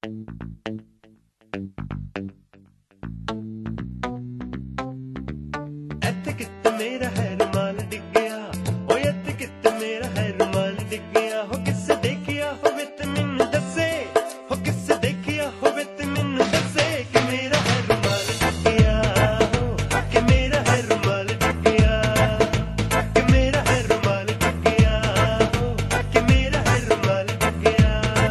ਇੱਥੇ ਕਿਤੇ ਮੇਰਾ ਹੈ ਰੁਮਾਲ ਡਿੱਗਿਆ, ਓਏ ਇੱਥੇ ਕਿਤੇ ਮੇਰਾ ਹੈ ਰੁਮਾਲ ਡਿੱਗਿਆ। ਹੋ ਕਿਸੇ ਦੇਖਿਆ ਹੋਵੇ ਤੇ ਮੈਨੂੰ ਦੱਸੇ, ਹੋ ਕਿਸੇ ਦੇਖਿਆ ਹੋਵੇ ਤੇ ਮੈਨੂੰ ਦੱਸੇ ਕਿ ਮੇਰਾ ਹੈ ਰੁਮਾਲ ਡਿੱਗਿਆ, ਕਿ ਮੇਰਾ ਹੈ ਰੁਮਾਲ ਡਿੱਗਿਆ, ਕਿ ਮੇਰਾ ਹੈ ਰੁਮਾਲ ਡਿੱਗਿਆ, ਕਿ ਮੇਰਾ ਹੈ ਰੁਮਾਲ ਡਿੱਗਿਆ।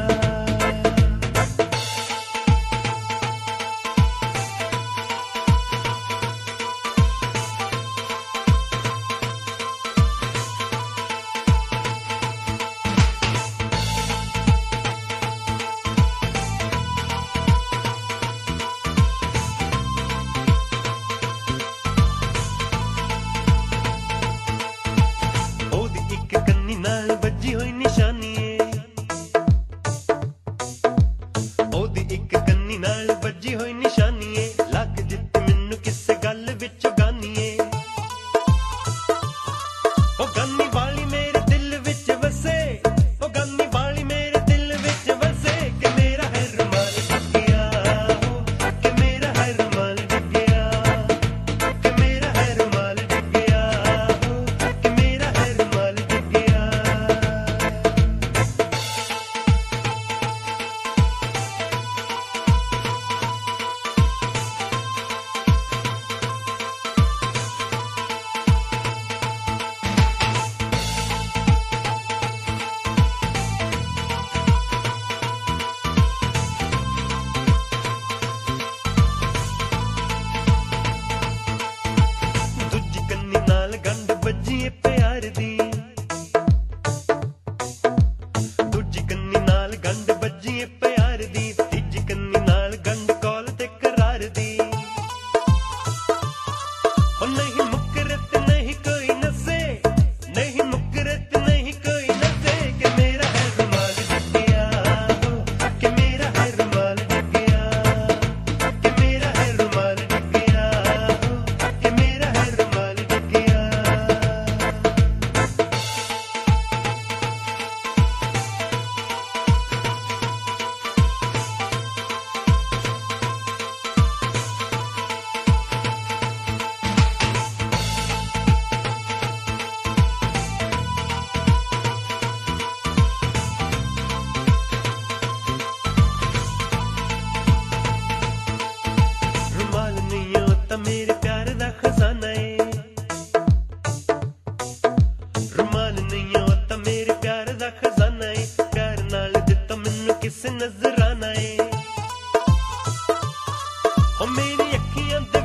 ਉਹਦੀ ਇੱਕ ਕੰਨੀ ਨਾਲ ਵੱਜੀ ਹੋਈ ਨਿਸ਼ਾਨੀ ਏ, ਉਹਦੀ ਇੱਕ ਕੰਨੀ ਨਾਲ ਵੱਜੀ ਹੋਈ ਨਿਸ਼ਾਨੀ ਏ। ਲੱਗ ਜਿੱਤ ਮੈਨੂੰ ਕਿਸੇ ਗੱਲ ਵਿੱਚ ਗਾਨੀ ਏ, ਉਹ ਗਾਨੀ ਵਾਲੀ ਮੇਰੇ ਦਿਲ ਵਿੱਚ ਵਸੇ, ਉਹ ਗਾਨੀ ਵਾਲੀ ਮੇਰੇ ਦਿਲ ਵਿੱਚ ਵਸੇ ਕਿ ਮੇਰਾ ਹੈ ਰੁਮਾਲ ਡਿੱਗਿਆ, ਕਿ ਮੇਰਾ ਹੈ ਰੁਮਾਲ ਡਿੱਗਿਆ, ਕਿ ਮੇਰਾ ਹੈ ਰੁਮਾਲ ਡਿੱਗਿਆ, ਕਿ ਮੇਰਾ ਹੈ ਰੁਮਾਲ ਡਿੱਗਿਆ। ਦੂਜੀ ਕੰਨੀ ਨਾਲ ਗੰਢ ਵੱਜੀ ਏ ਪਿਆਰ ਦੀ, ਦੂਜੀ ਕੰਨੀ ਨਾਲ ਗੰਢ ਵੱਜੀ ਏ ਪਿਆਰ ਦੀ। ਤੀਜੀ ਕੰਨੀ ਨਾਲ ਗੰਢ ਕੌਲ ਤੇ ਕਰਾਰ ਦੀ। ਉਹ ਨਹੀਂ ਮੁਕਰਤ ਨਹੀਂ ਕੋਈ ਨਸੇ, ਨਹੀਂ ਮੁਕਰਤ ਨਹੀਂ ਕੋਈ ਨਸੇ ਕਿ ਮੇਰਾ ਹੈ ਰੁਮਾਲ ਡਿੱਗਿਆ, ਕਿ ਮੇਰਾ ਹੈ ਰੁਮਾਲ ਡਿੱਗਿਆ, ਕਿ ਮੇਰਾ ਹੈ ਰੁਮਾਲ ਡਿੱਗਿਆ, ਕਿ ਮੇਰਾ ਹੈ ਰੁਮਾਲ ਡਿੱਗਿਆ। ਰੁਮਾਲ ਨਹੀਂ ਓ ਤਾਂ ਮੇਰੇ ਪਿਆਰ ਦਾ ਖਜ਼ਾਨਾ ਏ, ਰੁਮਾਲ ਨਹੀਂ ਓ ਤਾਂ ਮੇਰੇ ਪਿਆਰ ਦਾ ਖਜ਼ਾਨਾ ਏ। ਪਿਆਰ ਨਾਲ ਦਿੱਤਾ ਮੈਨੂੰ ਕਿਸੇ ਨਜ਼ਰਾਨਾ ਏ, ਓ ਮੇਰੀ ਅੱਖੀਆਂ ਦੇ